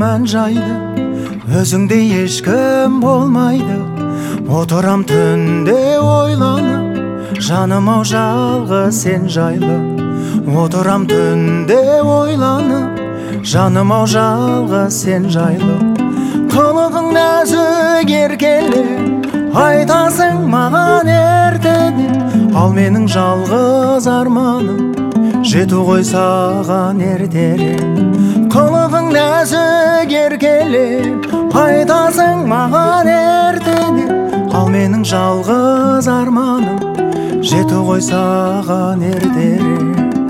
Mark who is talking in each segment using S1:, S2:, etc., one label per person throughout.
S1: мән жайды, өзіңдей ешкім болмайды. Отырам түнде ойланып, жаным ау жалғыз сен жайлы. Отырам түнде ойланып, жаным ау жалғыз сен жайлы. Қылығың нәзік еркеле, айтасың маған ертеде. Ал менің жалғыз арманым жету ғой саған ертерек. Қылығың нәзік еркеле, айтасың маған ертеде. Ал менің жалғыз арманым жету ғой саған ертерек.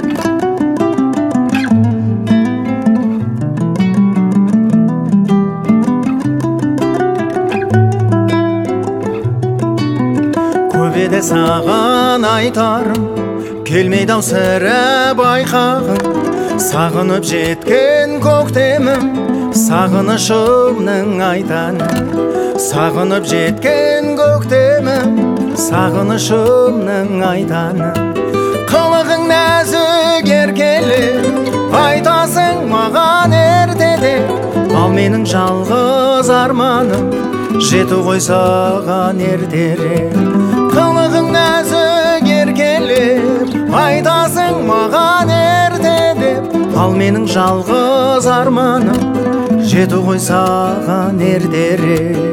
S1: Көбеде саған айтарым, келмейді ау сірә байқағым. Сағынып жеткен көктемім, сағынышымның айтаным. Сағынып жеткен көктемім, сағынышымның айтаным. Қылығың нәзік еркеле, айтасың маған ертеде. Ал менің жалғыз арманым жету ғой саған ертерек. Қылығың нәзік еркеле, айтасың маған ертеде. Ал менің жалғыз арманым жету ғой саған ертерек.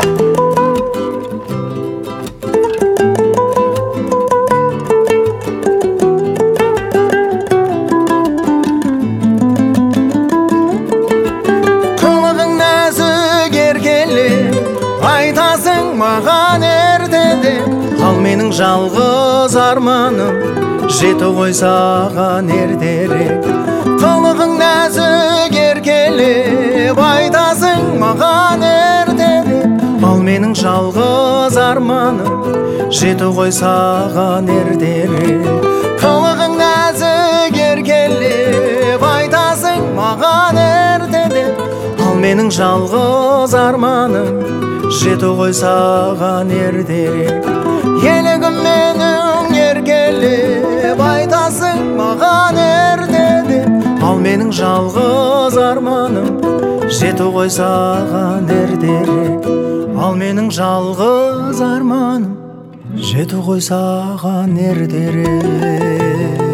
S1: Қылығың нәзік еркеле, айтасың маған ертеде. Ал менің жалғыз арманым жету ғой саған ертерек. Қылығың нәзік еркеле, айтасың маған ертеде. Ал менің жалғыз арманым жету ғой саған ертерек. Қылығың нәзік еркеле, айтасың маған ертеде. Ал менің жалғыз арманым жету ғой саған ертерек. Елігім менің еркелеп, айтасың маған ертеде. Ал менің жалғыз арманым жету ғой саған ертерек. Ал менің жалғыз арманым жету ғой саған ертерек.